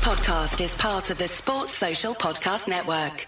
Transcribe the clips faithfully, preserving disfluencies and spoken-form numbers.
podcast is part of the Sports Social Podcast Network.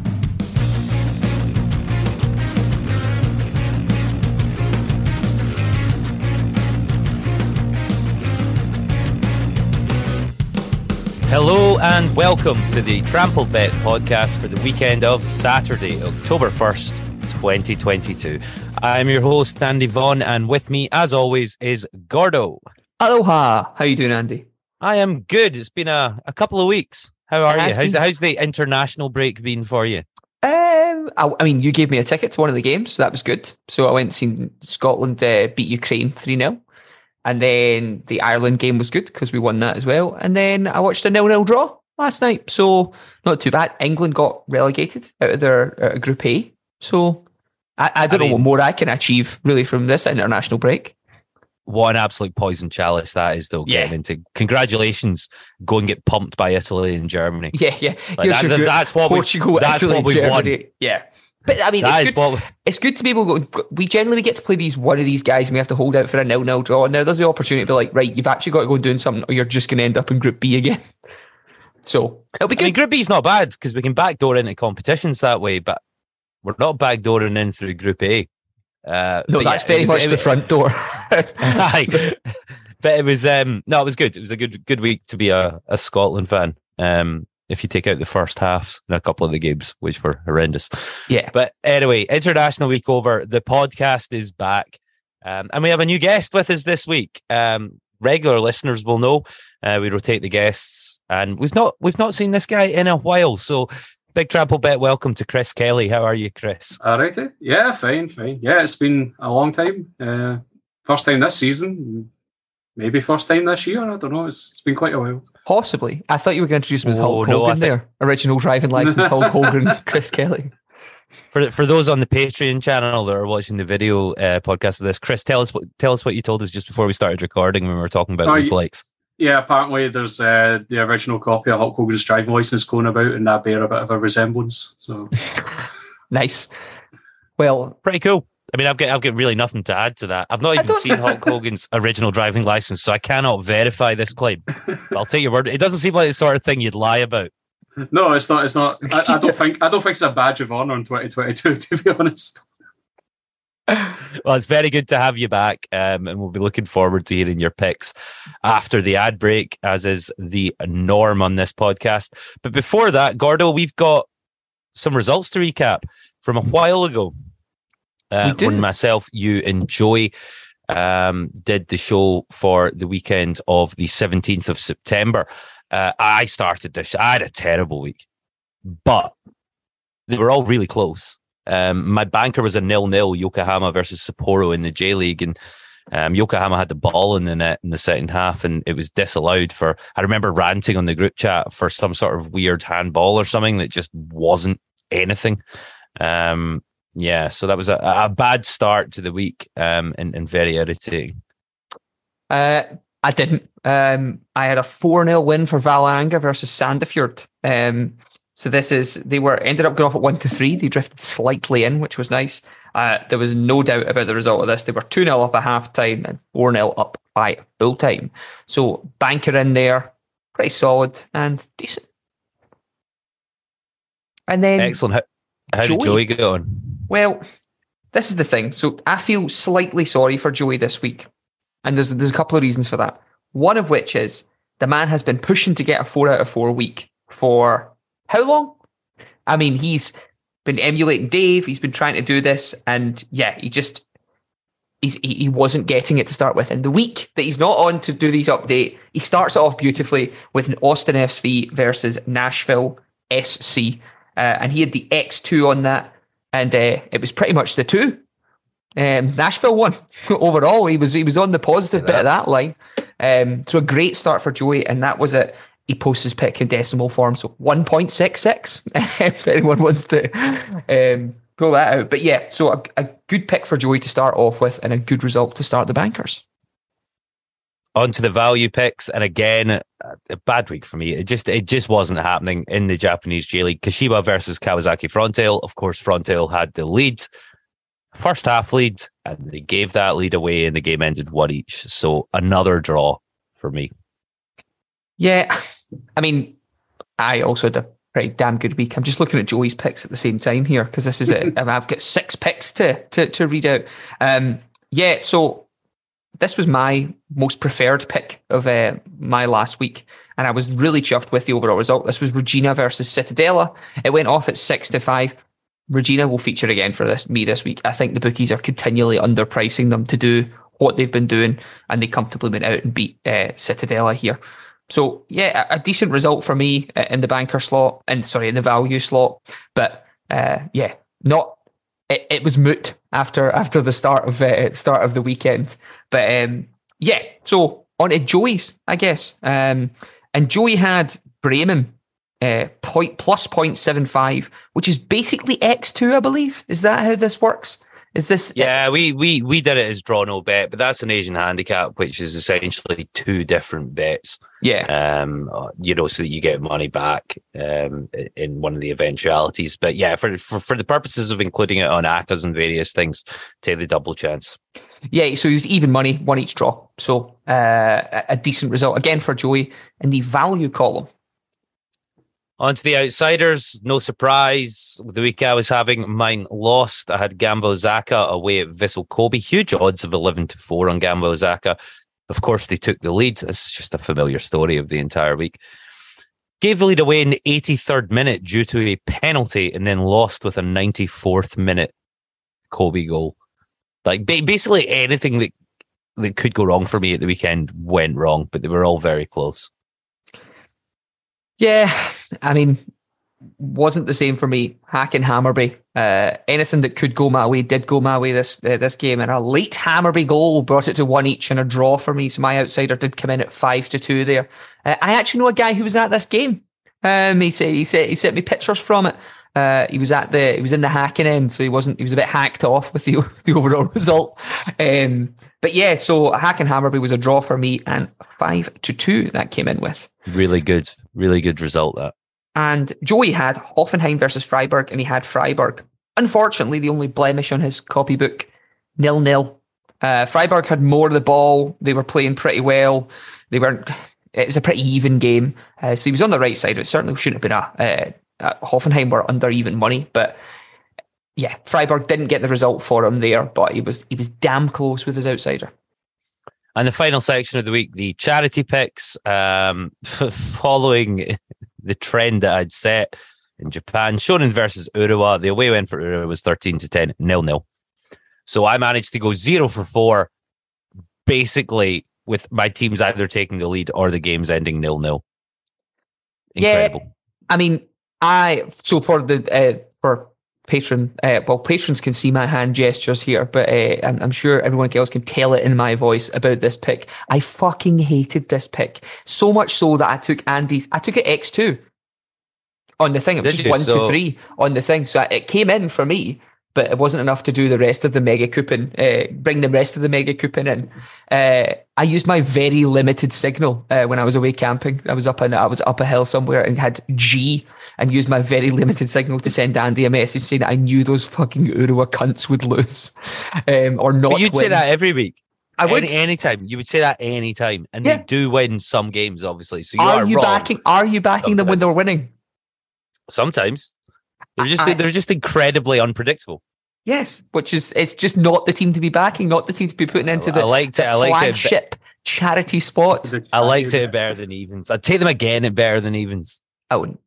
Hello and welcome to the Trampled Bet podcast for the weekend of Saturday, October first, twenty twenty-two. I'm your host, Andy Vaughan, and with me, as always, is Gordo. Aloha. How you doing, Andy? I am good. It's been a, a couple of weeks. How are you? How's, been... how's the international break been for you? Um, I, I mean, you gave me a ticket to one of the games, so that was good. So I went and seen Scotland uh, beat Ukraine three nil. And then the Ireland game was good because we won that as well. And then I watched a nil nil draw last night. So not too bad. England got relegated out of their uh, Group A. So I, I don't I know mean, what more I can achieve really from this international break. What an absolute poison chalice that is, though, getting yeah. into. Congratulations. Go and get pumped by Italy and Germany. Yeah, yeah. Like that, that, that's what Portugal, we, that's Italy, what we've Germany. won. Yeah. But I mean, it's good, we... it's good to be able to go. We generally get to play these one of these guys and we have to hold out for a nil nil draw. Now there's the opportunity to be like, right, you've actually got to go and do something or you're just going to end up in Group B again. So it'll be good. I mean, Group B's not bad because we can backdoor into competitions that way, but we're not backdooring in through Group A. Uh, no, that's yeah, very was, much it, the front door. Aye. But it was, um, no, it was good. It was a good good week to be a, a Scotland fan. Um, if you take out the first halves in a couple of the games, which were horrendous. Yeah. But anyway, international week over. The podcast is back. Um, and we have a new guest with us this week. Um, regular listeners will know uh, we rotate the guests. And we've not we've not seen this guy in a while. So big trample bet. Welcome to Chris Kelly. How are you, Chris? All right. Yeah, fine, fine. Yeah, it's been a long time. Uh, first time this season. Maybe first time this year. I don't know. It's, it's been quite a while. Possibly. I thought you were going to introduce him as oh, Hulk no, Hogan think... there. Original driving license Hulk Hogan, Chris Kelly. For for those on the Patreon channel that are watching the video uh, podcast of this, Chris, tell us what tell us what you told us just before we started recording when we were talking about Luke Likes. Yeah, apparently there's uh, the original copy of Hulk Hogan's driving license going about, and that bear a bit of a resemblance. So nice. Well, pretty cool. I mean, I've got I've got really nothing to add to that. I've not even seen Hulk Hogan's original driving license, so I cannot verify this claim. But I'll take your word. It doesn't seem like the sort of thing you'd lie about. No, it's not. It's not. I, I don't think. I don't think it's a badge of honor in twenty twenty-two. To be honest. Well, it's very good to have you back, um, and we'll be looking forward to hearing your picks after the ad break, as is the norm on this podcast. But before that, Gordo, we've got some results to recap from a while ago. Uh, when myself, you, and Joey um, did the show for the weekend of the seventeenth of September. Uh, I started this. I had a terrible week, but they were all really close. Um, my banker was a nil-nil Yokohama versus Sapporo in the J League, and um, Yokohama had the ball in the net in the second half, and it was disallowed for. I remember ranting on the group chat for some sort of weird handball or something that just wasn't anything. Um, Yeah, so that was a, a bad start to the week um, and, and very irritating. Uh, I didn't. Um, I had a four nil win for Vålerenga versus Sandefjord. Um, so this is, they were ended up going off at one to three. They drifted slightly in, which was nice. Uh, there was no doubt about the result of this. They were two nil up at half-time and four nil up by full-time. So banker in there, pretty solid and decent. And then... Excellent. How, how Joey, did Joey get on? Well, this is the thing. So I feel slightly sorry for Joey this week. And there's there's a couple of reasons for that. One of which is the man has been pushing to get a four out of four week for how long? I mean, he's been emulating Dave. He's been trying to do this. And yeah, he just, he's, he, he wasn't getting it to start with. And the week that he's not on to do these update, he starts it off beautifully with an Austin F C versus Nashville S C. Uh, and he had the X two on that. And uh, it was pretty much the two. Um, Nashville won overall. He was he was on the positive bit of that line. Um, so a great start for Joey, and that was it. He posts his pick in decimal form, so one point six six. If anyone wants to um, pull that out, but yeah, so a, a good pick for Joey to start off with, and a good result to start the bankers. On to the value picks, and again, a bad week for me. It just it just wasn't happening in the Japanese J League. Kashiwa versus Kawasaki Frontale. Of course, Frontale had the lead, first half lead, and they gave that lead away, and the game ended one each. So another draw for me. Yeah, I mean, I also had a pretty damn good week. I'm just looking at Joey's picks at the same time here because this is it. I've got six picks to to, to read out. Um, yeah, so this was my most preferred pick of uh, my last week, and I was really chuffed with the overall result. This was Regina versus Cittadella. It went off at six to five. Regina will feature again for this me this week. I think the bookies are continually underpricing them to do what they've been doing, and they comfortably went out and beat uh, Cittadella here. So yeah, a, a decent result for me in the banker slot, and sorry, in the value slot. But uh, yeah, not it, it was moot after after the start of uh, start of the weekend. But um, yeah, so on to Joey's, I guess. Um, and Joey had Bremen uh, point plus point seven five, which is basically X two, I believe. Is that how this works? Is this? Yeah, we we we did it as draw no bet, but that's an Asian handicap, which is essentially two different bets. Yeah. Um, you know, so that you get money back um in one of the eventualities. But yeah, for for, for the purposes of including it on A C As and various things, take the double chance. Yeah, so he was even money, one each draw. So uh, a decent result again for Joey in the value column. On to the outsiders, no surprise. The week I was having, mine lost. I had Gamba Osaka away at Vissel Kobe. Huge odds of eleven to four on Gamba Osaka. Of course, they took the lead. This is just a familiar story of the entire week. Gave the lead away in the eighty-third minute due to a penalty and then lost with a ninety-fourth minute Kobe goal. Like basically anything that, that could go wrong for me at the weekend went wrong, but they were all very close. Yeah, I mean, wasn't the same for me. Hack and Hammarby. Uh, anything that could go my way did go my way this uh, this game, and a late Hammarby goal brought it to one each and a draw for me. So my outsider did come in at five to two there. Uh, I actually know a guy who was at this game. Um, he said he said he sent me pictures from it. Uh, he was at the he was in the hacking end, so he wasn't. He was a bit hacked off with the the overall result. Um, but yeah, so Hack and Hammarby was a draw for me, and five to two that came in with. Really good, really good result that. And Joey had Hoffenheim versus Freiburg, and he had Freiburg. Unfortunately, the only blemish on his copybook, nil nil. Uh, Freiburg had more of the ball. They were playing pretty well. They weren't. It was a pretty even game, uh, so he was on the right side. It certainly shouldn't have been a. Uh, Hoffenheim were under even money, but yeah, Freiburg didn't get the result for him there. But he was he was damn close with his outsider. And the final section of the week, the charity picks, um, following the trend that I'd set in Japan. Shonen versus Urawa. The away win for Urawa was thirteen to ten, nil nil. So I managed to go zero for four, basically with my teams either taking the lead or the games ending nil nil. Incredible. Yeah, I mean, I so for the uh, for patron, uh, well, patrons can see my hand gestures here, but uh, I'm, I'm sure everyone else can tell it in my voice about this pick. I fucking hated this pick so much so that I took Andy's. I took it X two on the thing. It was Did just you? one So- to three on the thing, so it came in for me. But it wasn't enough to do the rest of the mega coupon, uh, bring the rest of the mega coupon in. Uh, I used my very limited signal uh, when I was away camping. I was up in, I was up a hill somewhere and had G and used my very limited signal to send Andy a message saying that I knew those fucking Urawa cunts would lose um, or not. But you'd win. say that every week. I would. Any anytime. You would say that anytime. And Yeah. they do win some games, obviously. So you are are, you wrong. backing? Are you backing them when Sometimes. they're winning? Sometimes. They're just I- they're just incredibly unpredictable. Yes, which is it's just not the team to be backing, not the team to be putting into the, I liked it. the I liked it. flagship charity spot. I liked it better than evens. I'd take them again at better than evens. I wouldn't.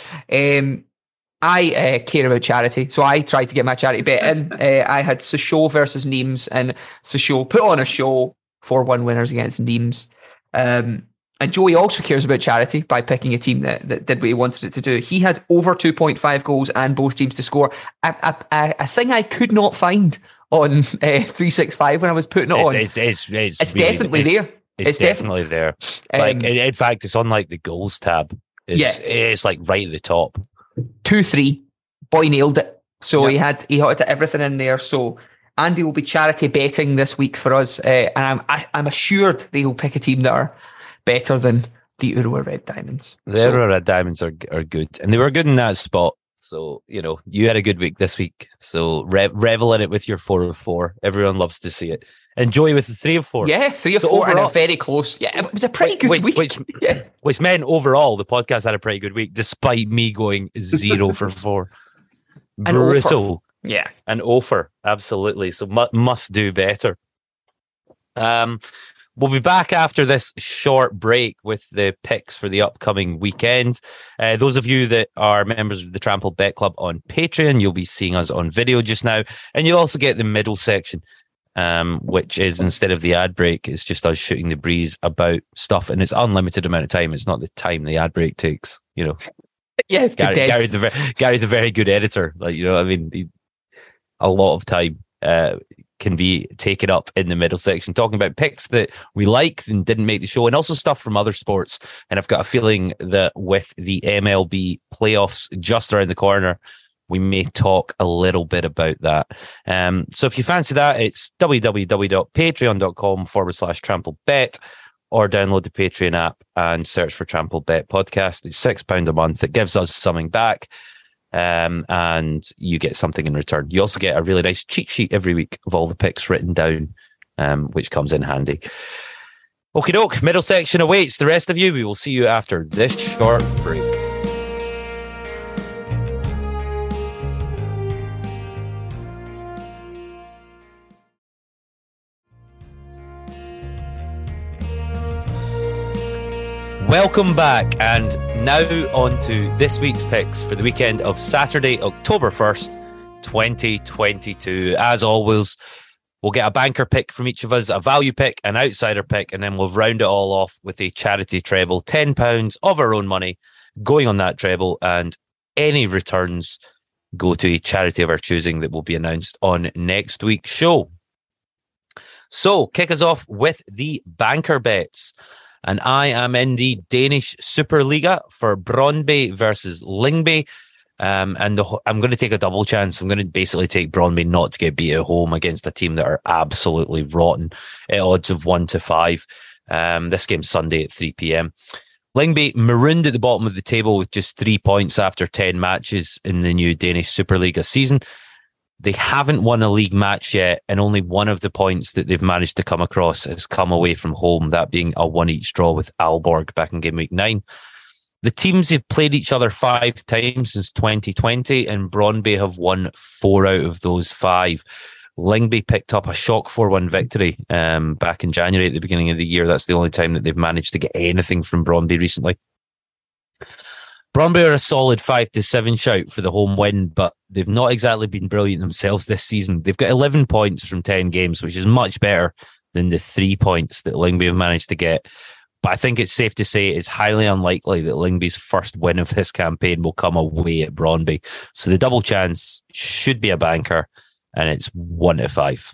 Um, I uh, care about charity, so I tried to get my charity bet in. uh, I had Sochaux versus Nimes, and Sochaux put on a show, four one winners against Nimes. Um, and Joey also cares about charity by picking a team that, that did what he wanted it to do. He had over two point five goals and both teams to score. A, a, a, a thing I could not find on uh, three sixty-five when I was putting it It's on. it's it's, it's, It's really- definitely it's, there. It's, It's definitely there. Like Um, in, in fact, it's on like the goals tab. It's, it's like right at the top. two three. Boy nailed it. So Yep. he had he had everything in there. So Andy will be charity betting this week for us, uh, and I'm I, I'm assured they will pick a team that are better than the Urawa Red Diamonds. The So, Red Diamonds are are good, and they were good in that spot. So, you know, you had a good week this week. So re- revel in it with your four of four. Everyone loves to see it. Enjoy with the three of four. Yeah, three of so four overall, and a very close. Yeah, it was a pretty good which, week. Which, yeah. which meant overall the podcast had a pretty good week, despite me going zero for four. Brutal. Yeah. An offer. Absolutely. So mu- must do better. Um, We'll be back after this short break with the picks for the upcoming weekend. Uh, those of you that are members of the Trampled Bet Club on Patreon, you'll be seeing us on video just now. And you'll also get the middle section, um, which is instead of the ad break, it's just us shooting the breeze about stuff. And it's unlimited amount of time. It's not the time the ad break takes, you know. Yeah, it's Gary, Gary's, a very, Gary's a very good editor. Like, you know, I mean, he, a lot of time. Uh, can be taken up in the middle section, talking about picks that we like and didn't make the show, and also stuff from other sports. And I've got a feeling that with the M L B playoffs just around the corner, we may talk a little bit about that. Um, so if you fancy that, it's www.patreon.com forward slash trampled bet, or download the Patreon app and search for Trampled Bet Podcast. It's six pounds a month. It gives us something back. Um, and you get something in return. You also get a really nice cheat sheet every week of all the picks written down, um, which comes in handy. Okie doke, middle section awaits. The rest of you, we will see you after this short break. Welcome back, and now on to this week's picks for the weekend of Saturday, October first, twenty twenty-two. As always, we'll get a banker pick from each of us, a value pick, an outsider pick, and then we'll round it all off with a charity treble, ten pounds of our own money going on that treble, and any returns go to a charity of our choosing that will be announced on next week's show. So, kick us off with the banker bets. And I am in the Danish Superliga for Brøndby versus Lyngby. Um, and the, I'm going to take a double chance. I'm going to basically take Brøndby not to get beat at home against a team that are absolutely rotten at odds of one to five. Um, this game's Sunday at three p.m. Lyngby marooned at the bottom of the table with just three points after ten matches in the new Danish Superliga season. They haven't won a league match yet, and only one of the points that they've managed to come across has come away from home, that being a one-each draw with Aalborg back in game week nine. The teams have played each other five times since twenty twenty, and Brøndby have won four out of those five. Lyngby picked up a shock four one victory um, back in January at the beginning of the year. That's the only time that they've managed to get anything from Brøndby recently. Brøndby are a solid five to seven shout for the home win, but they've not exactly been brilliant themselves this season. They've got eleven points from ten games, which is much better than the three points that Lyngby have managed to get. But I think it's safe to say it's highly unlikely that Lyngby's first win of this campaign will come away at Brøndby. So the double chance should be a banker, and it's one to five.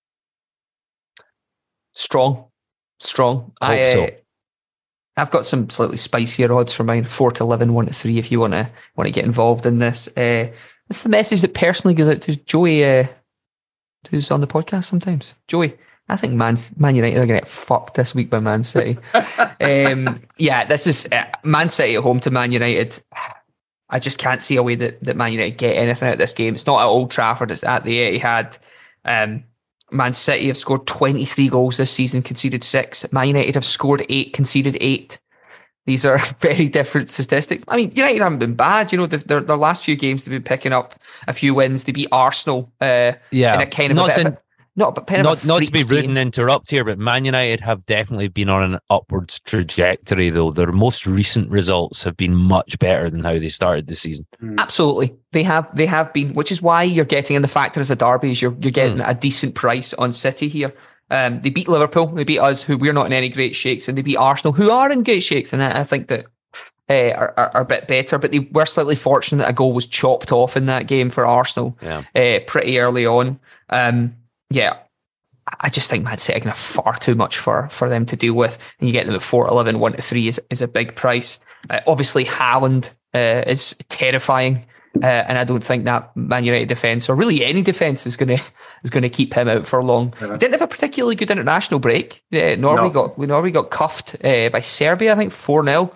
Strong. Strong. I hope I, so. Uh, I've got some slightly spicier odds for mine, four to eleven, one to three. If you want to want to get involved in this, uh, it's a message that personally goes out to Joey, uh, who's on the podcast sometimes. Joey, I think Man Man United are going to get fucked this week by Man City. um, yeah, this is uh, Man City at home to Man United. I just can't see a way that, that Man United get anything out of this game. It's not at Old Trafford; it's at the Etihad. Um, Man City have scored twenty-three goals this season, conceded six. Man United have scored eight, conceded eight. These are very different statistics. I mean, United haven't been bad. You know, their, their last few games, they've been picking up a few wins. They beat Arsenal uh, yeah, in a kind of not a bit in, of a, not, but kind not, of a not to be rude game. and interrupt here, but Man United have definitely been on an upwards trajectory, though. Their most recent results have been much better than how they started the season. Absolutely. They have they have been, which is why you're getting in the factor as a derby, is you're, you're getting Mm. a decent price on City here. Um, they beat Liverpool, they beat us, who we're not in any great shakes, and they beat Arsenal, who are in great shakes, and I, I think that uh, are, are, are a bit better, but they were slightly fortunate that a goal was chopped off in that game for Arsenal Yeah. uh, pretty early on. Um, yeah, I just think Man City are going to have far too much for, for them to deal with, and you get them at four eleven, one to three is, is a big price. Uh, obviously, Haaland uh, is terrifying. Uh, and I don't think that Man United defence, or really any defence, is going to is going to keep him out for long. Yeah. He didn't have a particularly good international break. Uh, Norway No. got we Norway got cuffed uh, by Serbia, I think four nil.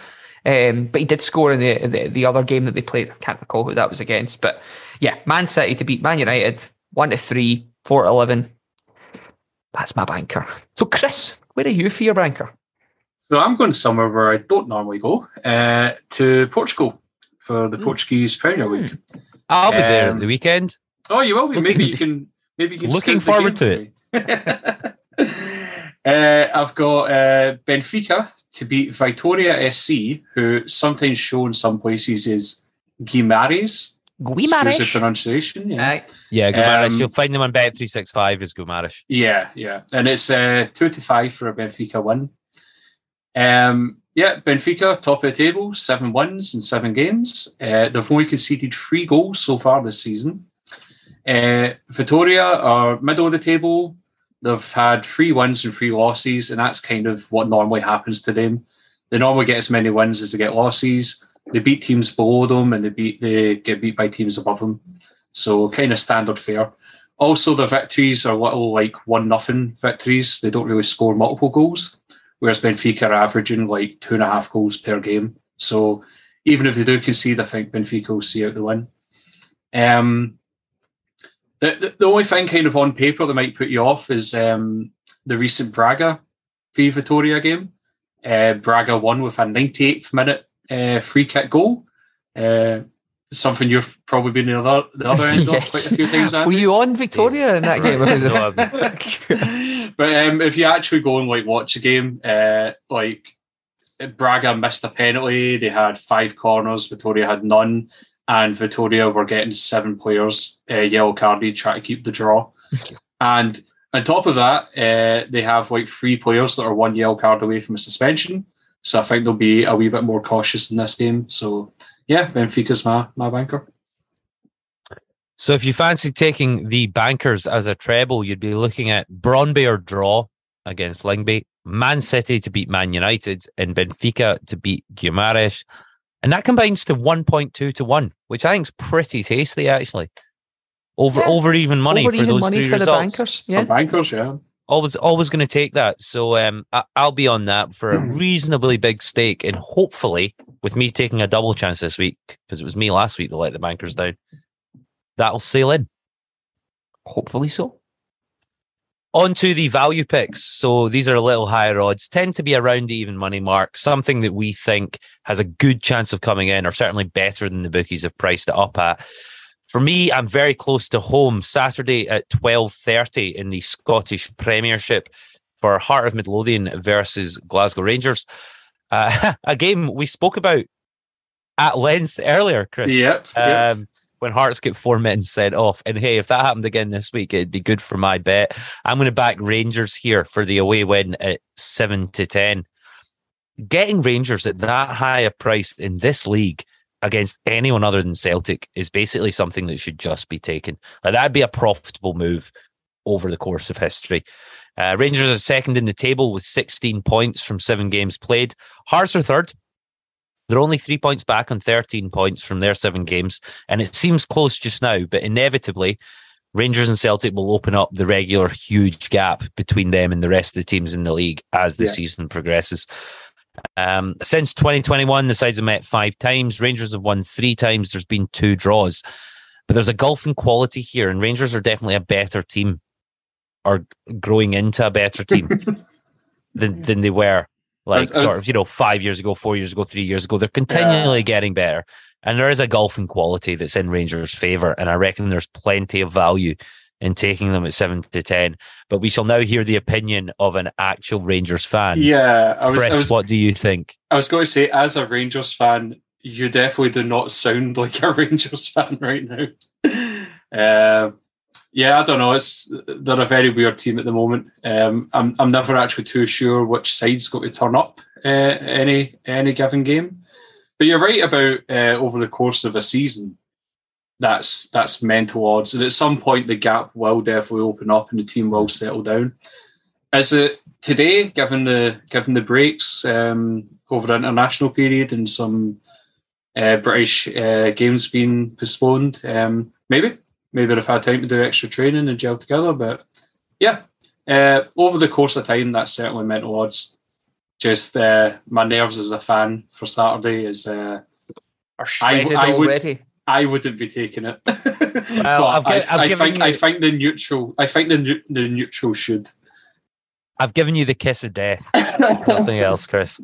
Um, but he did score in the, the the other game that they played. I can't recall who that was against. But yeah, Man City to beat Man United, one to three, four to eleven. That's my banker. So Chris, where are you for your banker? So I'm going somewhere where I don't normally go, uh, to Portugal for the mm. Portuguese Premier League. I'll be um, there at the weekend. Oh, you will be. Looking, maybe you can. Maybe you can. Looking forward to it. uh, I've got uh, Benfica to beat Vitória S C, who sometimes show in some places is Guimarães. Guimarães. Excuse the pronunciation. Yeah, uh, yeah, Guimarães. Um, You'll find them on Bet three sixty-five as Guimarães. Yeah, yeah, and it's uh, two to five for a Benfica win. Um, yeah, Benfica top of the table, seven wins in seven games. Uh, they've only conceded three goals so far this season. Uh, Vitória are middle of the table. They've had three wins and three losses, and that's kind of what normally happens to them. They normally get as many wins as they get losses. They beat teams below them, and they beat they get beat by teams above them. So kind of standard fare. Also, their victories are little like one nothing victories. They don't really score multiple goals, whereas Benfica are averaging like two and a half goals per game. So even if they do concede, I think Benfica will see out the win. Um, the, the only thing kind of on paper that might put you off is um, the recent Braga v Vitória game. Uh, Braga won with a ninety-eighth minute uh, free kick goal. Uh, something you've probably been the other, the other end yes. of quite a few times. Were you on Vitória in that game? But um, if you actually go and like watch a game, uh, like Braga missed a penalty, they had five corners, Vitória had none, and Vitória were getting seven players uh, yellow carded trying to keep the draw. And on top of that, uh, they have like three players that are one yellow card away from a suspension. So I think they'll be a wee bit more cautious in this game. So yeah, Benfica's my, my banker. So if you fancy taking the bankers as a treble, you'd be looking at Brøndby or draw against Lyngby, Man City to beat Man United, and Benfica to beat Guimarães. And that combines to one point two to one, which I think is pretty tasty, actually. Over yeah. over even money over for even those money three for results. The bankers, yeah. For bankers, yeah. Always, always going to take that. So um, I, I'll be on that for a reasonably big stake, and hopefully, with me taking a double chance this week, because it was me last week that let the bankers down, that'll sail in. Hopefully so. On to the value picks. So these are a little higher odds, tend to be around the even money mark, something that we think has a good chance of coming in, or certainly better than the bookies have priced it up at. For me, I'm very close to home. Saturday at twelve thirty in the Scottish Premiership for Heart of Midlothian versus Glasgow Rangers. Uh, a game we spoke about at length earlier, Chris. Yep. Um, yep. When Hearts get four men sent off. And hey, if that happened again this week, it'd be good for my bet. I'm going to back Rangers here for the away win at seven to ten. Getting Rangers at that high a price in this league against anyone other than Celtic is basically something that should just be taken. Like, that'd be a profitable move over the course of history. Uh, Rangers are second in the table with sixteen points from seven games played. Hearts are third. They're only three points back on thirteen points from their seven games, and it seems close just now, but inevitably, Rangers and Celtic will open up the regular huge gap between them and the rest of the teams in the league as the yeah. season progresses. Um, since twenty twenty-one, the sides have met five times. Rangers have won three times. There's been two draws. But there's a gulf in quality here, and Rangers are definitely a better team, or growing into a better team than, than they were. Like sort of, you know, five years ago, four years ago, three years ago. They're continually yeah. getting better. And there is a gulf in quality that's in Rangers' favour. And I reckon there's plenty of value in taking them at seven to ten. But we shall now hear the opinion of an actual Rangers fan. Yeah. I was, Chris, I was, what do you think? I was going to say, as a Rangers fan, you definitely do not sound like a Rangers fan right now. uh, Yeah, I don't know. It's they're a very weird team at the moment. Um, I'm I'm never actually too sure which side's got to turn up uh, any any given game. But you're right about uh, over the course of a season, that's that's mental odds, and at some point the gap will definitely open up and the team will settle down. Is it today, given the given the breaks um, over the international period and some uh, British uh, games being postponed? Um, maybe. Maybe they've had time to do extra training and gel together. But yeah, uh, over the course of time, that's certainly mental odds. just uh, my nerves as a fan for Saturday is uh, are shredded I, I already. Would, I wouldn't be taking it. Well, I've, I, I've I given think you, I think the neutral. I think the the neutral should. I've given you the kiss of death. Nothing else, Chris.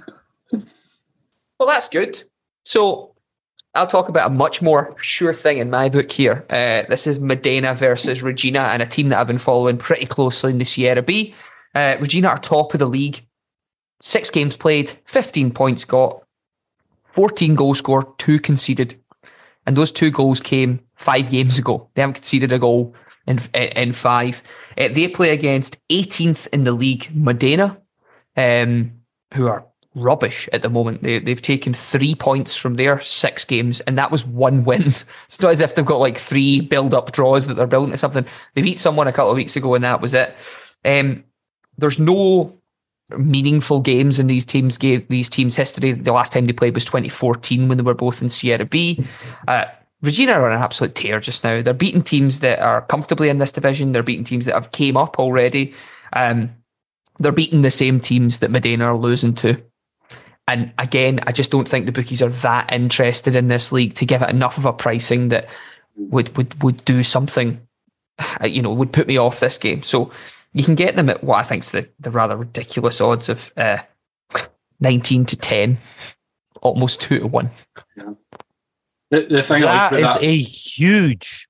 Well, that's good. So I'll talk about a much more sure thing in my book here. Uh, this is Modena versus Regina, and a team that I've been following pretty closely in the Sierra B. Uh, Regina are top of the league. Six games played, fifteen points got, fourteen goals scored, two conceded. And those two goals came five games ago. They haven't conceded a goal in, in five. Uh, they play against eighteenth in the league, Modena, um, who are rubbish at the moment. They, they've taken three points from their six games, and that was one win. It's not as if they've got like three build-up draws that they're building to something. They beat someone a couple of weeks ago, and that was it. Um, there's no meaningful games in these teams' game, these teams' history. The last time they played was twenty fourteen when they were both in Sierra B. Uh, Regina are on an absolute tear just now. They're beating teams that are comfortably in this division. They're beating teams that have came up already. Um, they're beating the same teams that Modena are losing to. And again, I just don't think the bookies are that interested in this league to give it enough of a pricing that would would would do something, you know, would put me off this game. So you can get them at what I think is the, the rather ridiculous odds of uh, nineteen to ten, almost two to one. Yeah. The, the thing that like is that, a huge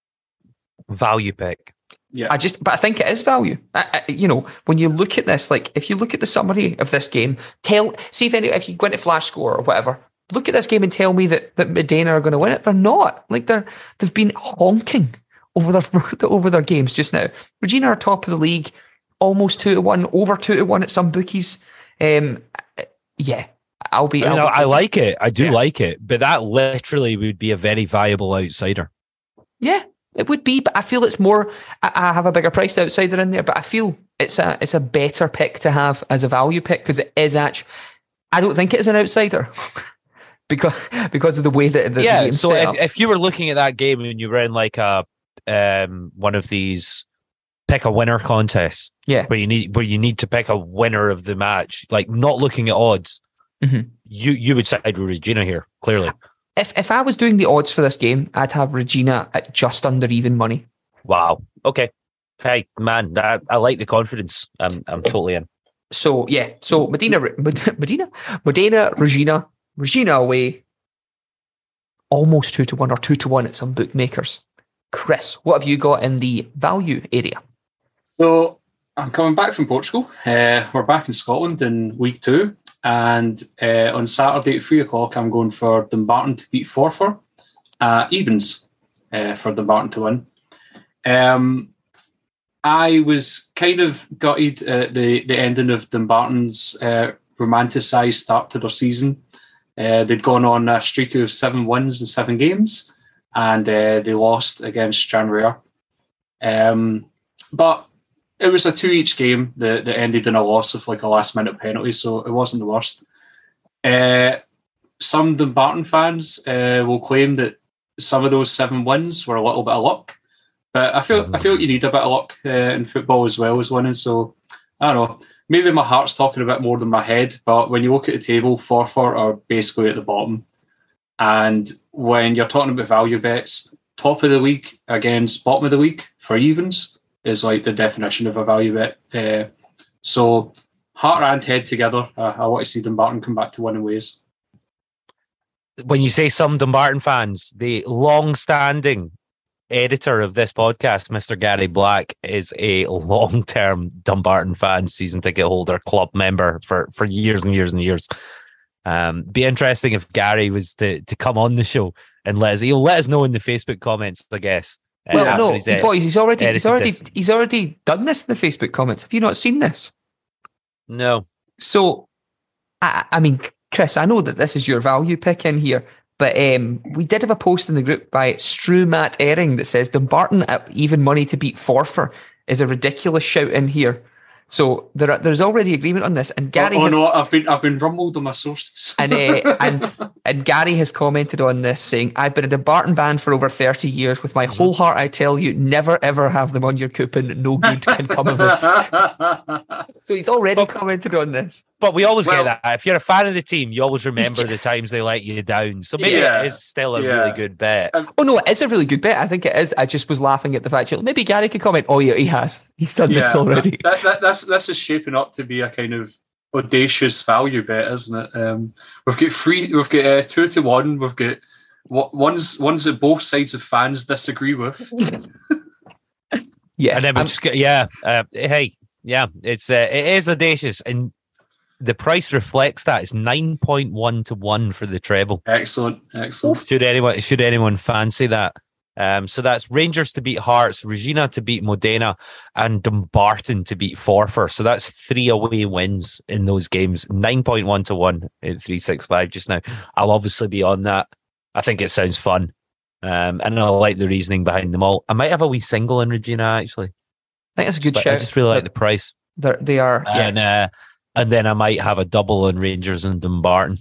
value pick. Yeah, I just, but I think it is value. I, I, you know, when you look at this, like if you look at the summary of this game, tell, see if any, if you go into Flash Score or whatever, look at this game and tell me that that Modena are going to win it. They're not. Like they're they've been honking over their over their games just now. Regina are top of the league, almost two to one, over two to one at some bookies. Um, yeah, I'll be. I, mean, I'll be I like it. I do yeah. like it, but that literally would be a very viable outsider. Yeah. It would be, but I feel it's more. I, I have a bigger priced outsider in there, but I feel it's a it's a better pick to have as a value pick because it is actually. I don't think it is an outsider because because of the way that the yeah. game's So set if, up. if you were looking at that game and you were in like a um one of these pick a winner contests, yeah, where you need where you need to pick a winner of the match, like not looking at odds, mm-hmm. you you would side with Regina here clearly. If if I was doing the odds for this game, I'd have Regina at just under even money. Wow. Okay. Hey, man, that, I like the confidence. I'm I'm totally in. So yeah, so Medina, Medina, Modena, Regina, Regina away, almost two to one or two to one at some bookmakers. Chris, what have you got in the value area? So I'm coming back from Portugal. Uh, we're back in Scotland in week two. And uh, on Saturday at three o'clock, I'm going for Dumbarton to beat Forfar. Uh, evens uh, for Dumbarton to win. Um, I was kind of gutted at the, the ending of Dumbarton's uh, romanticised start to their season. Uh, they'd gone on a streak of seven wins in seven games, and uh, they lost against Stranraer. Um, but it was a two each game that, that ended in a loss of like a last minute penalty, so it wasn't the worst. Uh, some Dumbarton fans uh, will claim that some of those seven wins were a little bit of luck, but I feel I feel like you need a bit of luck uh, in football as well as winning. So I don't know. Maybe my heart's talking a bit more than my head, but when you look at the table, Forfar are basically at the bottom, and when you're talking about value bets, top of the league against bottom of the league for evens is like the definition of a value bet. Uh, so heart and head together, uh, I want to see Dumbarton come back to winning ways. When you say some Dumbarton fans, the long-standing editor of this podcast, Mister Gary Black, is a long-term Dumbarton fan, season ticket holder, club member for, for years and years and years. Um, be interesting if Gary was to, to come on the show and let us, he'll let us know in the Facebook comments, I guess. Well, Uh, no, he's, he- uh, boys, he's already he's edited already this. he's already done this in the Facebook comments. Have you not seen this? No. So, I, I mean, Chris, I know that this is your value pick in here, but um, we did have a post in the group by Strew Matt Ehring that says Dumbarton at even money to beat Forfar is a ridiculous shout in here. So there are, there's already agreement on this, and Gary oh, oh has, no, I've been I've been rumbled on my sources. and, uh, and and Gary has commented on this, saying, "I've been a Dumbarton fan for over thirty years. With my whole heart, I tell you, never ever have them on your coupon. No good can come of it." So he's already but, commented on this. But we always well, get that. If you're a fan of the team, you always remember the times they let you down. So maybe yeah, it is still a yeah. really good bet. Um, oh no, it is a really good bet. I think it is. I just was laughing at the fact that maybe Gary could comment. Oh yeah, he has. He's done yeah, this already. That, that, that's this is shaping up to be a kind of audacious value bet, isn't it? Um, we've got three. We've got uh, two to one. We've got ones ones that both sides of fans disagree with. yeah, and then we I'm, just get yeah. Uh, hey, yeah, it's uh, it is audacious, and the price reflects that. It's nine point one to one for the treble. Excellent, excellent. Should anyone should anyone fancy that? Um, so that's Rangers to beat Hearts, Regina to beat Modena, and Dumbarton to beat Forfar. So that's three away wins in those games. nine point one to one at three sixty-five just now. I'll obviously be on that. I think it sounds fun. Um, and I like the reasoning behind them all. I might have a wee single in Regina, actually. I think that's a good just, shout. I just really like the price. They're, they are. Yeah. And, uh, and then I might have a double on Rangers and Dumbarton.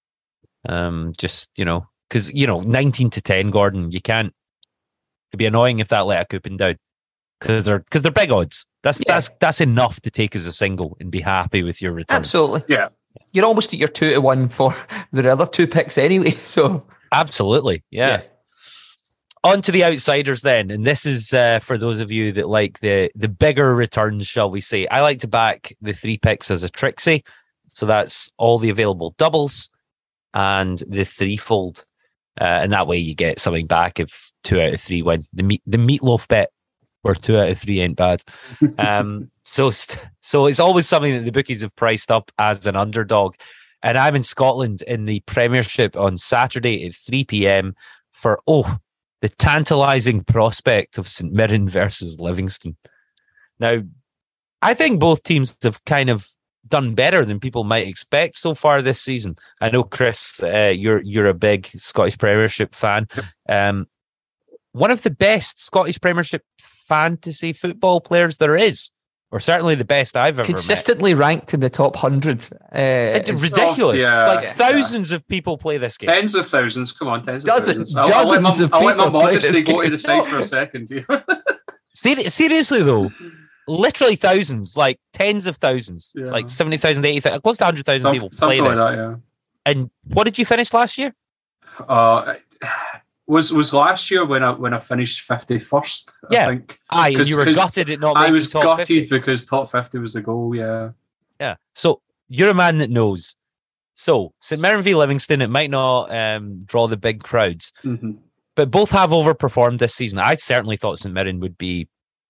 Um, just, you know, because, you know, nineteen to ten, Gordon, you can't. It'd be annoying if that let a coupon down because they're because they're big odds. That's yeah. that's that's enough to take as a single and be happy with your returns. Absolutely, yeah. You're almost at your two to one for the other two picks anyway. So absolutely, yeah. yeah. On to the outsiders then, and this is uh, for those of you that like the the bigger returns, shall we say? I like to back the three picks as a Trixie, so that's all the available doubles and the threefold. Uh, and that way you get something back if two out of three win. The meat, the meatloaf bet where two out of three ain't bad. Um, so, so it's always something that the bookies have priced up as an underdog. And I'm in Scotland in the Premiership on Saturday at three p.m. for, oh, the tantalising prospect of St Mirren versus Livingston. Now, I think both teams have kind of done better than people might expect so far this season. I know, Chris, uh, you're you're a big Scottish Premiership fan. Um, one of the best Scottish Premiership fantasy football players there is, or certainly the best I've ever consistently met. ranked in the top hundred. Uh, it's ridiculous. Oh, yeah, like yeah, thousands yeah. of people play this game. Tens of thousands. Come on, tens dozens, of thousands. Dozens I'll, I'll of let my, I'll let my modesty go game. to the side for a second. Ser- seriously though. Literally thousands, like tens of thousands, yeah. like seventy thousand, eighty thousand, close to one hundred thousand Some, people play this. Like that, yeah. And what did you finish last year? Uh, was was last year when I when I finished fifty-first, I yeah. think. Aye, and you were gutted at not making I was top gutted fifty. Because top fifty was the goal, yeah. Yeah. So you're a man that knows. So St Mirren v Livingston, it might not um, draw the big crowds, mm-hmm. but both have overperformed this season. I certainly thought St Mirren would be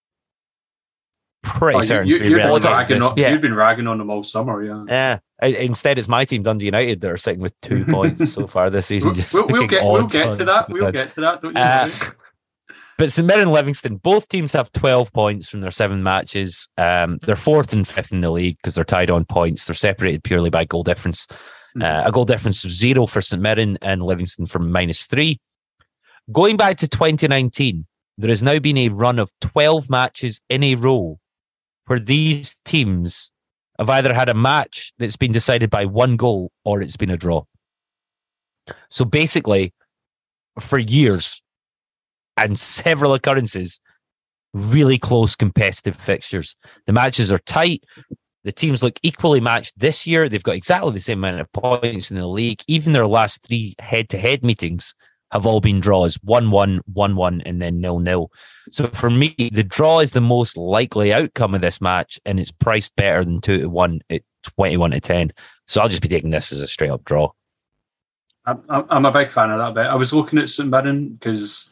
pretty oh, certain you, to be you've, relegated. been ragging on, yeah. you've been ragging on them all summer, yeah. Yeah. Instead, it's my team, Dundee United, that are sitting with two points so far this season. Just we'll, we'll get, we'll get to that. to We'll get to that. Don't you? Uh, but St Mirren and Livingston, both teams have twelve points from their seven matches. Um, they're fourth and fifth in the league because they're tied on points. They're separated purely by goal difference. Mm-hmm. Uh, a goal difference of zero for St Mirren and Livingston for minus three. Going back to twenty nineteen, there has now been a run of twelve matches in a row where these teams have either had a match that's been decided by one goal or it's been a draw. So basically, for years and several occurrences, really close competitive fixtures. The matches are tight. The teams look equally matched this year. They've got exactly the same amount of points in the league. Even their last three head-to-head meetings have all been draws, one one, one one, and then nil nil. So for me, the draw is the most likely outcome of this match, and it's priced better than two to one at twenty-one to ten. So I'll just be taking this as a straight-up draw. I'm, I'm a big fan of that bet. I was looking at St Mirren because,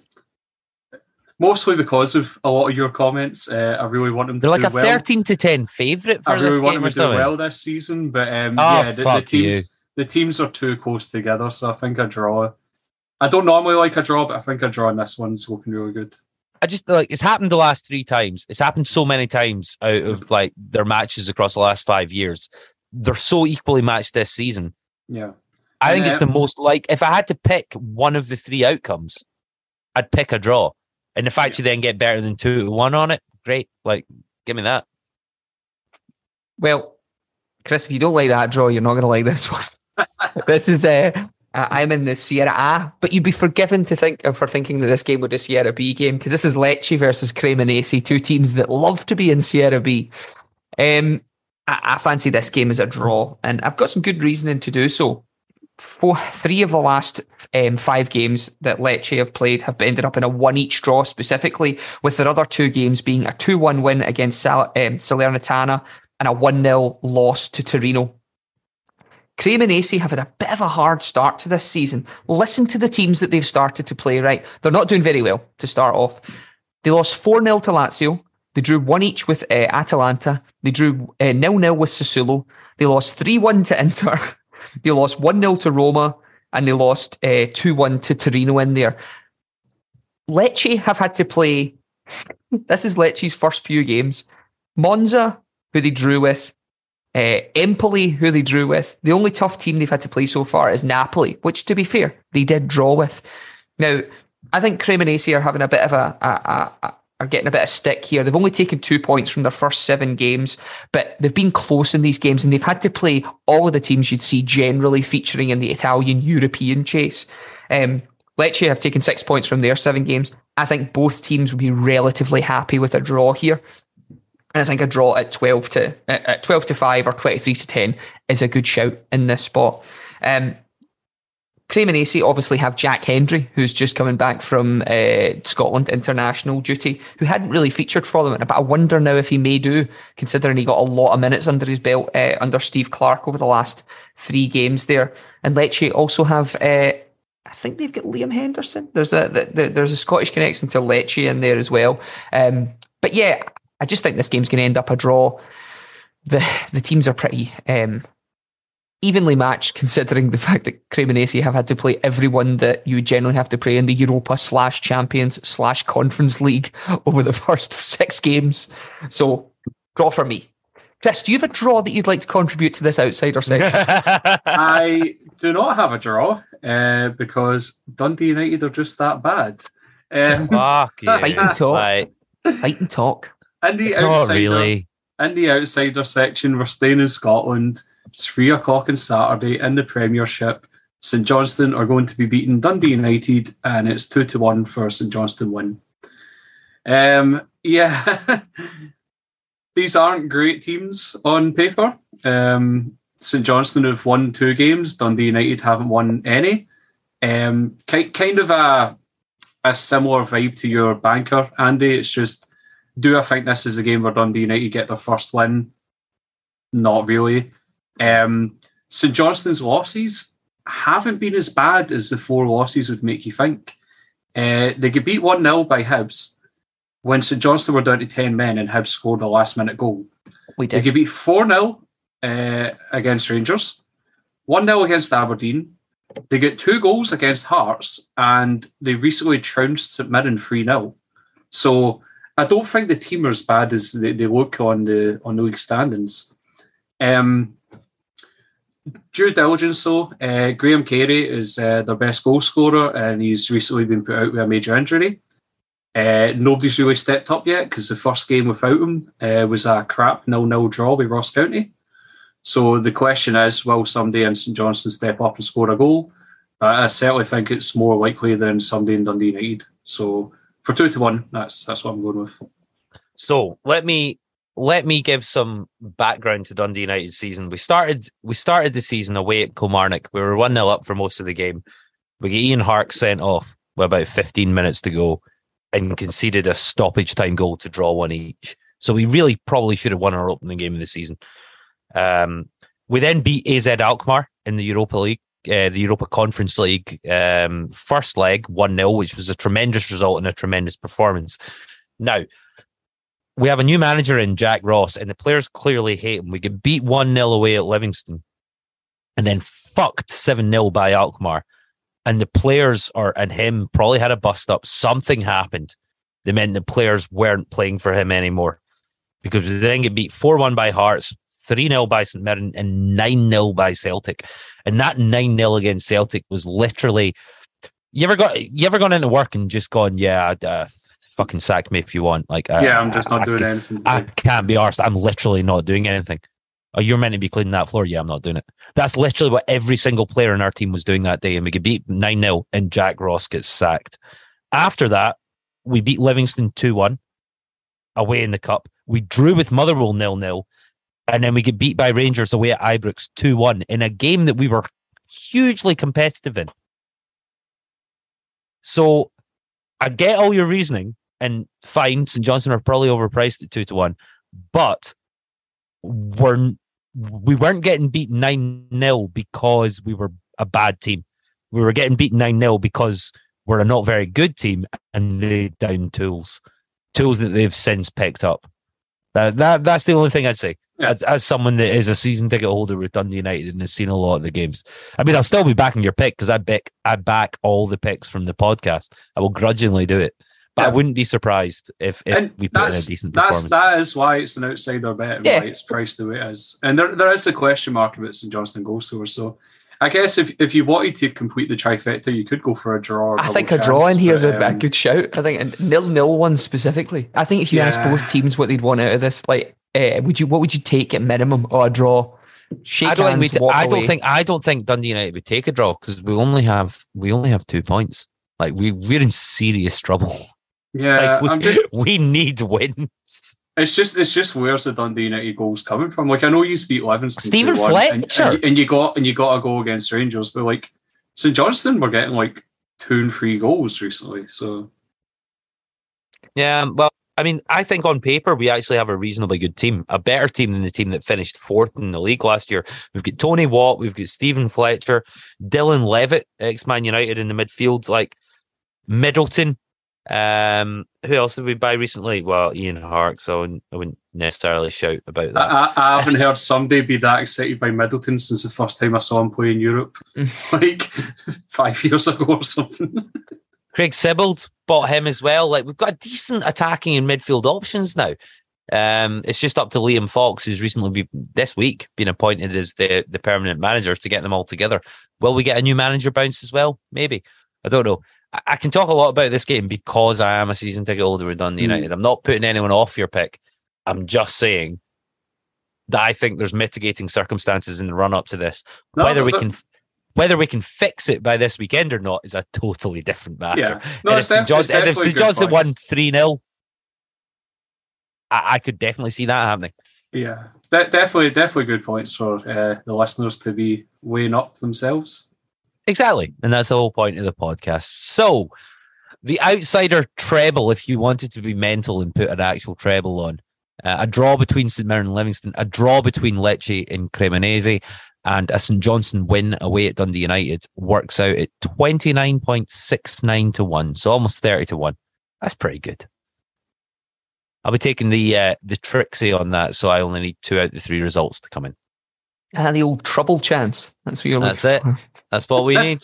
mostly because of a lot of your comments, uh, I really want them to They're like do a well. thirteen to ten favourite for I really this want game them or to do something. well this season, but um, oh, yeah, the, fuck the teams you. the teams are too close together, so I think a draw. I don't normally like a draw, but I think a draw in this one's looking really good. I just like it's happened the last three times. It's happened so many times out of like their matches across the last five years. They're so equally matched this season. Yeah, I and, think it's um, the most like if I had to pick one of the three outcomes, I'd pick a draw. And the fact yeah. you then get better than two to one on it, great. Like, give me that. Well, Chris, if you don't like that draw, you're not going to like this one. This is uh, I'm in the Sierra A, but you'd be forgiven to think for thinking that this game was a Sierra B game, because this is Lecce versus Cremonese, two teams that love to be in Sierra B. Um, I, I fancy this game as a draw, and I've got some good reasoning to do so. Four, three of the last um, five games that Lecce have played have ended up in a one-each draw, specifically, with their other two games being a two one win against Sal- um, Salernitana and a one nil loss to Torino. Cremonese have had a bit of a hard start to this season. Listen to the teams that they've started to play, right? They're not doing very well to start off. They lost four nil to Lazio. They drew one each with uh, Atalanta. They drew uh, nil nil with Sassuolo. They lost three one to Inter. They lost one nil to Roma. And they lost uh, two one to Torino in there. Lecce have had to play... This is Lecce's first few games. Monza, who they drew with. Uh, Empoli, who they drew with. The only tough team they've had to play so far is Napoli, which, to be fair, they did draw with. Now, I think Cremonese are having a bit of a, a, a, a are getting a bit of stick here. They've only taken two points from their first seven games, but they've been close in these games, and they've had to play all of the teams you'd see generally featuring in the Italian European chase. Um, Lecce have taken six points from their seven games. I think both teams would be relatively happy with a draw here. And I think a draw at twelve to at twelve to five or twenty-three to ten is a good shout in this spot. Um, Cremonese obviously have Jack Hendry, who's just coming back from uh, Scotland international duty, who hadn't really featured for them, but I wonder now if he may do, considering he got a lot of minutes under his belt uh, under Steve Clarke over the last three games there. And Lecce also have, uh, I think they've got Liam Henderson. There's a the, the, there's a Scottish connection to Lecce in there as well. Um, but yeah, I just think this game's going to end up a draw. The the teams are pretty um, evenly matched, considering the fact that Cremonese have had to play everyone that you generally have to play in the Europa slash Champions slash Conference League over the first six games. So, draw for me. Chris, do you have a draw that you'd like to contribute to this outsider section? I do not have a draw uh, because Dundee United are just that bad. Um, Fuck you. Fight and talk. Right. Fight and talk. In the, It's outsider, not really. in the outsider section, we're staying in Scotland. It's three o'clock on Saturday in the Premiership. St Johnstone are going to be beating Dundee United, and it's two to one for St Johnstone win. Um, yeah, these aren't great teams on paper. Um, St Johnstone have won two games. Dundee United haven't won any. Um, ki- kind of a a similar vibe to your banker, Andy. It's just, do I think this is a game where Dundee United get their first win? Not really. Um, St Johnstone's losses haven't been as bad as the four losses would make you think. Uh, they get beat one nil by Hibs when St Johnstone were down to ten men and Hibs scored a last-minute goal. We did. They get beat four nil uh, against Rangers, one nil against Aberdeen. They get two goals against Hearts, and they recently trounced St Mirren three nil. So I don't think the team are as bad as they, they look on the on the league standings. Um, due diligence, though, uh, Graham Carey is uh, their best goal scorer, and he's recently been put out with a major injury. Uh, nobody's really stepped up yet because the first game without him uh, was a crap nil nil draw with Ross County. So the question is, will somebody in St Johnstone step up and score a goal? Uh, I certainly think it's more likely than somebody in Dundee United. So for two to one, that's that's what I'm going with. So let me let me give some background to Dundee United's season. We started we started the season away at Kilmarnock. We were one nil up for most of the game. We get Ian Hark sent off with about fifteen minutes to go and conceded a stoppage time goal to draw one each. So we really probably should have won our opening game of the season. Um, we then beat A Z Alkmaar in the Europa League, uh, the Europa Conference League, um, first leg, one nil, which was a tremendous result and a tremendous performance. Now, we have a new manager in Jack Ross, and the players clearly hate him. We get beat one nil away at Livingston and then fucked seven nil by Alkmaar. And the players are and him probably had a bust up. Something happened that meant the players weren't playing for him anymore, because we then get beat four one by Hearts, three nil by St Mirren, and nine nil by Celtic. And that nine nil against Celtic was literally, you ever got you ever gone into work and just gone, yeah, uh, fucking sack me if you want. Like, uh, yeah, I'm just not I, doing I, anything. I can't be arsed. I'm literally not doing anything. Oh, you're meant to be cleaning that floor. Yeah, I'm not doing it. That's literally what every single player in our team was doing that day. And we get beat nine nil and Jack Ross gets sacked. After that, we beat Livingston two one away in the cup. We drew with Motherwell nil nil. And then we get beat by Rangers away at Ibrox two one in a game that we were hugely competitive in. So I get all your reasoning, and fine, St Johnstone are probably overpriced at two to one, but we're, we weren't getting beat nine nil because we were a bad team. We were getting beat nine nil because we're a not very good team and they down tools. Tools that they've since picked up. That, that That's the only thing I'd say. Yeah. As as someone that is a season ticket holder with Dundee United and has seen a lot of the games. I mean, I'll still be backing your pick because I back, I back all the picks from the podcast. I will grudgingly do it. But yeah. I wouldn't be surprised if, if we put in a decent that's, performance. That is why it's an outsider bet and yeah. why it's priced the way it is. And there, there is a question mark about St Johnstone goal scorers. So I guess if, if you wanted to complete the trifecta, you could go for a draw. Or I think chance, a draw in here is a, um, a good shout. I think a nil-nil one specifically. I think if you yeah. ask both teams what they'd want out of this, like, uh, would you what would you take at minimum or a draw? Shake I don't hands, think we'd, walk I away. don't think I don't think Dundee United would take a draw because we only have we only have two points. Like we we're in serious trouble. Yeah, like we, I'm just we need wins. It's just it's just where's the Dundee United goals coming from? Like I know you beat Livingston, Stephen Fletcher, and, and, and you got and you got a goal against Rangers, but like St Johnstone were getting like two and three goals recently. So yeah, well, I mean, I think on paper we actually have a reasonably good team, a better team than the team that finished fourth in the league last year. We've got Tony Watt, we've got Stephen Fletcher, Dylan Levitt, ex-Man United in the midfield, like Middleton. Um, who else did we buy recently? Well, Ian Hart, so I wouldn't, I wouldn't necessarily shout about that. I, I haven't heard somebody be that excited by Middleton since the first time I saw him play in Europe, like five years ago or something. Craig Sibbald, bought him as well. Like we've got decent attacking and midfield options now. Um, it's just up to Liam Fox, who's recently be, this week been appointed as the, the permanent manager, to get them all together. Will we get a new manager bounce as well? Maybe. I don't know. I, I can talk a lot about this game because I am a season ticket holder with Dundee mm. United. I'm not putting anyone off your pick. I'm just saying that I think there's mitigating circumstances in the run up to this. No, whether we can whether we can fix it by this weekend or not is a totally different matter. Yeah. No, and if St Johnstone won three nil, I, I could definitely see that happening. Yeah, that definitely, definitely good points for uh, the listeners to be weighing up themselves. Exactly, and that's the whole point of the podcast. So, the outsider treble, if you wanted to be mental and put an actual treble on, uh, a draw between St Mirren and Livingston, a draw between Lecce and Cremonese, and a St Johnstone win away at Dundee United works out at twenty-nine point six nine to one, so almost thirty to one. That's pretty good. I'll be taking the uh, the Trixie on that, so I only need two out of the three results to come in. Ah, the old trouble chance. That's what you're That's looking it. For. That's what we need.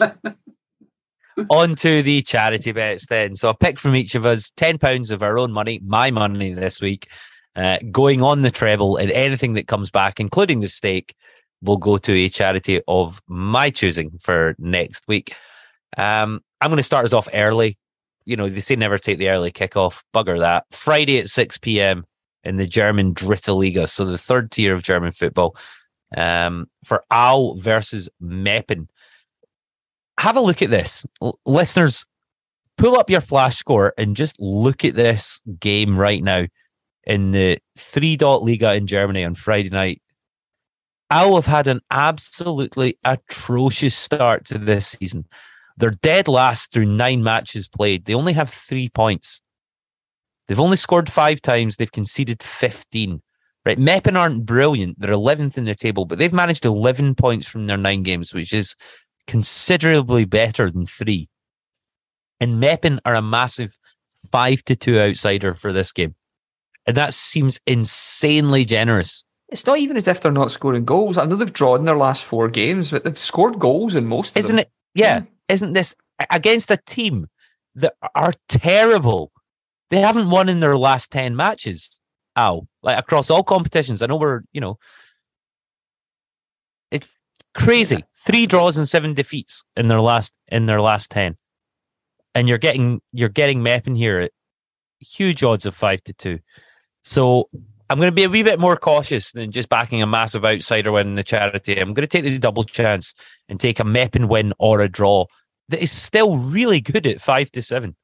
On to the charity bets then. So a pick from each of us, ten pounds of our own money, my money this week, uh, going on the treble, and anything that comes back, including the stake, will go to a charity of my choosing for next week. Um, I'm going to start us off early. You know, they say never take the early kickoff. Bugger that. Friday at six p.m. in the German Dritte Liga, so the third tier of German football, um, for Aal versus Meppen. Have a look at this. L- listeners, pull up your flash score and just look at this game right now in the three dot Liga in Germany on Friday night. Aal have had an absolutely atrocious start to this season. They're dead last through nine matches played. They only have three points. They've only scored five times. They've conceded fifteen. Right, Meppen aren't brilliant. They're eleventh in the table, but they've managed eleven points from their nine games, which is considerably better than three. And Meppen are a massive five to two outsider for this game. And that seems insanely generous. It's not even as if they're not scoring goals. I know they've drawn their last four games, but they've scored goals in most of Isn't them. Isn't it? Yeah. Mm. Isn't this against a team that are terrible? They haven't won in their last ten matches. Ow. Like across all competitions. I know we're, you know, it's crazy. Three draws and seven defeats in their last in their last ten. And you're getting you're getting Meppen here at huge odds of five to two. So I'm going to be a wee bit more cautious than just backing a massive outsider win in the charity. I'm going to take the double chance and take a Meppen win or a draw that is still really good at five to seven.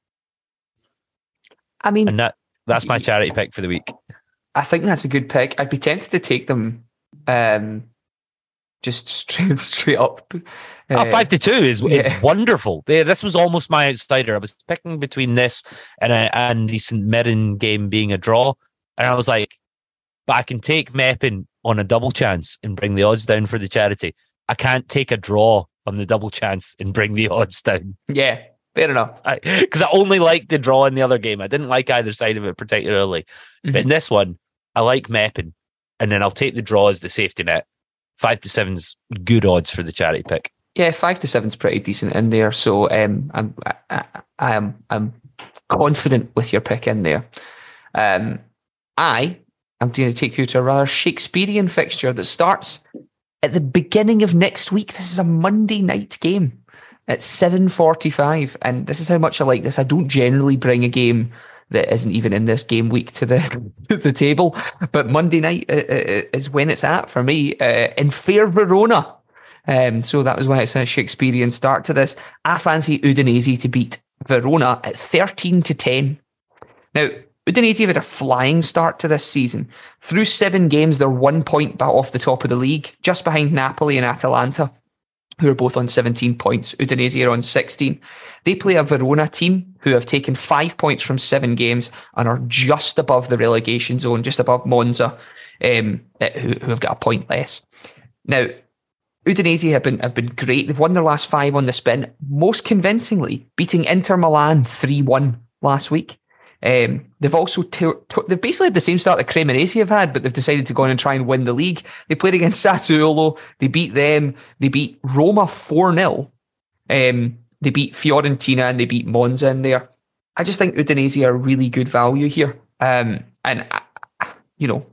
I mean, and that that's my charity pick for the week. I think that's a good pick. I'd be tempted to take them um, just straight straight up. Uh, oh, five to two is yeah. is wonderful. This was almost my outsider. I was picking between this and a, and the Saint Mirren game being a draw, and I was like, but I can take Meppen on a double chance and bring the odds down for the charity. I can't take a draw on the double chance and bring the odds down. Yeah, fair enough. Because I, I only liked the draw in the other game. I didn't like either side of it particularly. Mm-hmm. But in this one, I like Meppen, and then I'll take the draw as the safety net. Five to seven's good odds for the charity pick. Yeah, five to seven's pretty decent in there. So um, I'm I, I, I am I'm confident with your pick in there. Um, I. I'm going to take you to a rather Shakespearean fixture that starts at the beginning of next week. This is a Monday night game at seven forty-five. And this is how much I like this. I don't generally bring a game that isn't even in this game week to the the table. But Monday night is when it's at for me uh, in fair Verona. Um, so that was why it's a Shakespearean start to this. I fancy Udinese to beat Verona at thirteen to ten. Now, Udinese have had a flying start to this season. Through seven games, they're one point off the top of the league, just behind Napoli and Atalanta, who are both on seventeen points. Udinese are on sixteen. They play a Verona team who have taken five points from seven games and are just above the relegation zone, just above Monza, um, who, who have got a point less. Now, Udinese have been have been great. They've won their last five on the spin, most convincingly, beating Inter Milan three one last week. Um, they've also t- t- they've basically had the same start that Cremonese have had, but they've decided to go on and try and win the league. They played against Sassuolo. They beat them. They beat Roma four nil. Um, they beat Fiorentina and they beat Monza in there. I just think Udinese are really good value here. Um, and, uh, you know,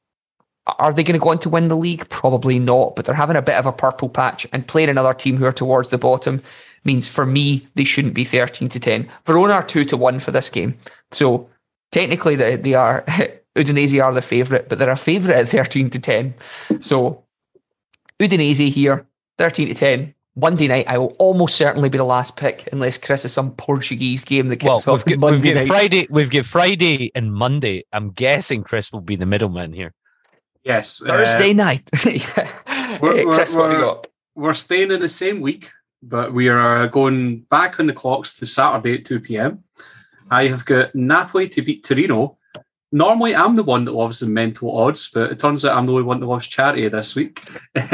are they going to go on to win the league? Probably not, but they're having a bit of a purple patch, and playing another team who are towards the bottom means for me they shouldn't be thirteen to ten. Verona are two to one for this game. So technically they, they are Udinese are the favourite, but they're a favourite at thirteen to ten. So Udinese here, thirteen to ten. Monday night, I will almost certainly be the last pick unless Chris has some Portuguese game that kicks well, off we've Monday got, we've night. got Friday, we've got Friday and Monday. I'm guessing Chris will be the middleman here. Yes. Thursday uh, night. we're, hey, Chris, we're, what have you got? We're staying in the same week, but we are going back on the clocks to Saturday at two p.m. I have got Napoli to beat Torino. Normally, I'm the one that loves the mental odds, but it turns out I'm the only one that loves charity this week.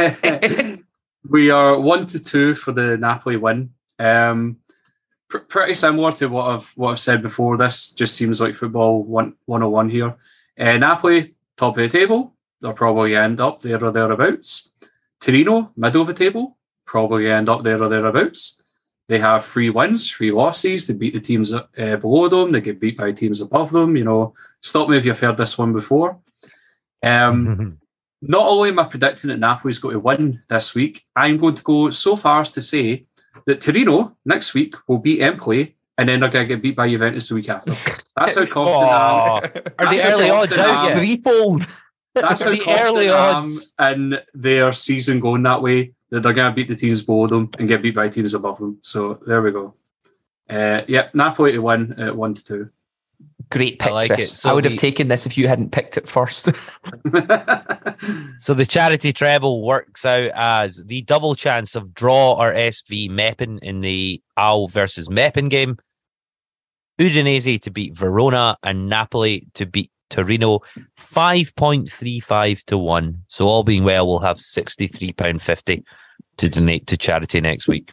We are one to two for the Napoli win. Um, pr- pretty similar to what I've what I've said before. This just seems like football one one oh one here. Uh, Napoli, top of the table. They'll probably end up there or thereabouts. Torino, middle of the table. Probably end up there or thereabouts. They have three wins, three losses. They beat the teams uh, below them. They get beat by teams above them. You know, stop me if you've heard this one before. Um, not only am I predicting that Napoli's going to win this week, I'm going to go so far as to say that Torino next week will beat Empoli, and then they're going to get beat by Juventus the week after. That's how confident I am. Are the early odds out yet? Threefold. That's how the confident early I am odds in their season going that way, that they're going to beat the teams below them and get beat by teams above them. So there we go. Uh, yeah, Napoli to win at one to two. Great pick, I like Chris. it. So I would the, have taken this if you hadn't picked it first. So the charity treble works out as the double chance of draw or S V Meppen in the Al versus Meppen game, Udinese to beat Verona, and Napoli to beat Torino, five point three five to one. So all being well, we'll have sixty-three pounds fifty to donate to charity next week.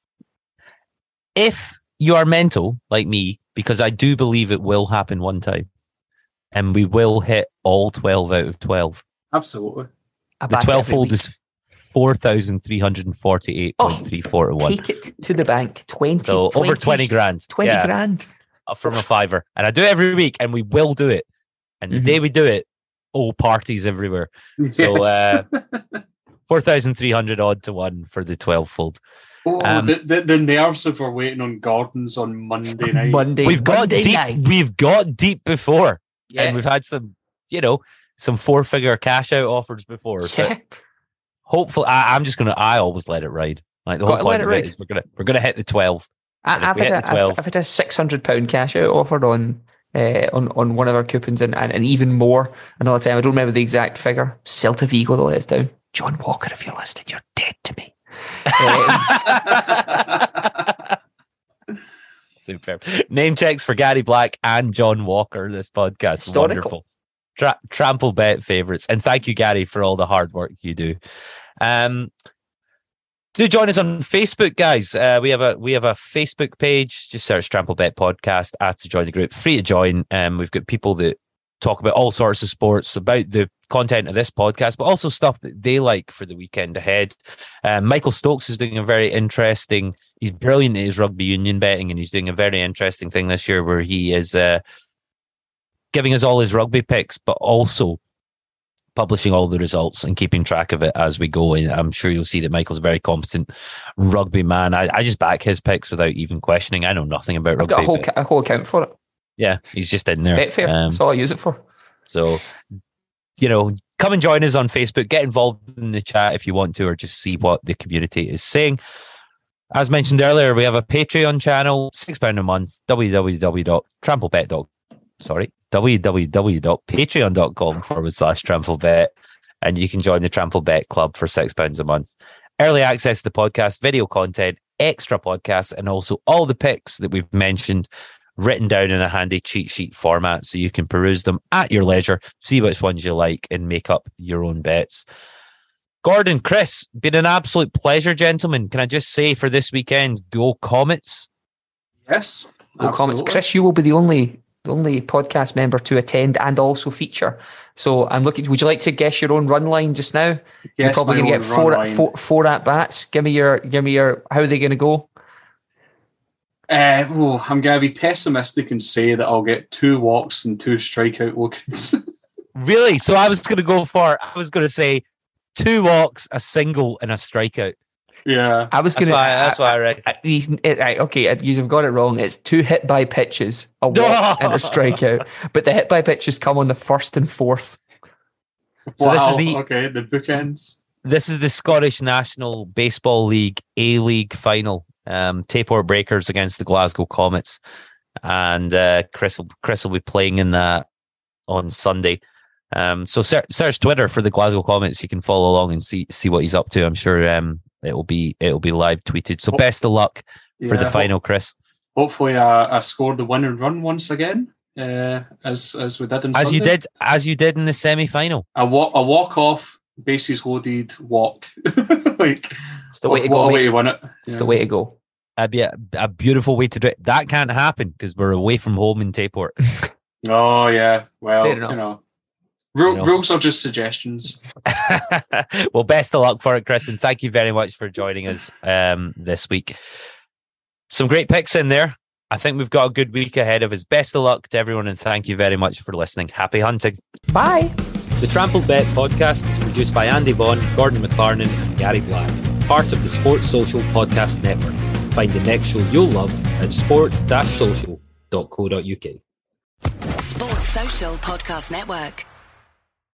If you are mental like me, because I do believe it will happen one time, and we will hit all twelve out of twelve. Absolutely. The twelve fold is four thousand three hundred forty-eight point three four to one. Take it to the bank. twenty So twenty, over twenty grand. twenty yeah, grand. from a fiver. And I do it every week, and we will do it. And the Mm-hmm. day we do it, all parties everywhere. So uh, four thousand three hundred odd to one for the twelve fold. Oh, Um, the, the, the nerves of we're waiting on Gordon's on Monday night. Monday. We've got Monday deep. night. We've got deep before, Yeah. and we've had some, you know, some four-figure cash-out offers before. Yeah. Hopefully, I, I'm just gonna. I always let it ride. Like the Gotta whole let point it of it ride. is we're gonna we're gonna hit the twelve. I, And if I've, we had hit a, the twelve, I've, I've had a six hundred pound cash out offered on uh, on on one of our coupons, and, and, and even more another time. I don't remember the exact figure. Celta Vigo, though, let us down. John Walker, if you're listening, you're dead to me. Um, Superb. Name checks for Gary Black and John Walker. This podcast, Historical. wonderful. Tra- Trample Bet favorites, and thank you, Gary, for all the hard work you do. Um, do join us on Facebook, guys. Uh, we have a we have a Facebook page. Just search Trample Bet Podcast. Ask to join the group. Free to join. Um, we've got people that talk about all sorts of sports, about the content of this podcast, but also stuff that they like for the weekend ahead. Um, Michael Stokes is doing a very interesting. He's brilliant at his rugby union betting, and he's doing a very interesting thing this year where he is uh, giving us all his rugby picks, but also publishing all the results and keeping track of it as we go. And I'm sure you'll see that Michael's a very competent rugby man. I, I just back his picks without even questioning. I know nothing about I've rugby. got a whole but ca- a whole account for it. yeah, he's just in there. Betfair. Um, That's all I use it for. so, you know, come and join us on Facebook. Get involved in the chat if you want to, or just see what the community is saying. As mentioned earlier, we have a Patreon channel, six pounds a month, www.tramplebet dot com. Sorry, www.patreon.com forward slash tramplebet. And you can join the Trample Bet Club for six pounds a month. Early access to the podcast, video content, extra podcasts, and also all the picks that we've mentioned written down in a handy cheat sheet format so you can peruse them at your leisure, see which ones you like, and make up your own bets. Gordon, Chris, been an absolute pleasure, gentlemen. Can I just say for this weekend, go Comets? Yes. No comments. absolutely. Chris, you will be the only the only podcast member to attend and also feature. So I'm looking. Would you like to guess your own run line just now? You're Yes, probably my going to get own four, run line. four four at bats. Give me your give me your. How are they going to go? Uh, well, I'm going to be pessimistic and say that I'll get two walks and two strikeout look-ins. Really? So I was going to go for, I was going to say two walks, a single, and a strikeout. yeah. I was That's going to. why, that's why I reckon. Uh, He's, it, I, okay, uh, you've got it wrong. It's two hit by pitches, a walk No! and a strikeout. But the hit by pitches come on the first and fourth. So this is Wow, the- Okay, the bookends. This is the Scottish National Baseball League A-League final. Um, Tapor Breakers against the Glasgow Comets. And uh, Chris, will, Chris will be playing in that on Sunday. Um, so search, search Twitter for the Glasgow Comets. You can follow along and see see what he's up to. I'm sure um, it'll be it'll be live tweeted. So best of luck for Yeah, the ho- final, Chris. Hopefully, I, I scored the winning run once again, uh, as as we did in As you Sunday. did, as you did in the semi-final. A walk, a walk off, bases loaded walk. like It's the way to what go. a way mate. to win it. It's Yeah. the way to go. That'd be a, a beautiful way to do it. That can't happen because we're away from home in Taport. Oh yeah. Well, Fair you enough. know, ru- You know. rules are just suggestions. Well, best of luck for it, Chris, and thank you very much for joining us um, this week. Some great picks in there. I think we've got a good week ahead of us. Best of luck to everyone, and thank you very much for listening. Happy hunting. Bye. The Trampled Bet podcast is produced by Andy Vaughan, Gordon McLarnon, and Gary Black, part of the Sports Social Podcast Network. Find the next show you'll love at sports dash social dot co dot uk. Sports Social Podcast Network.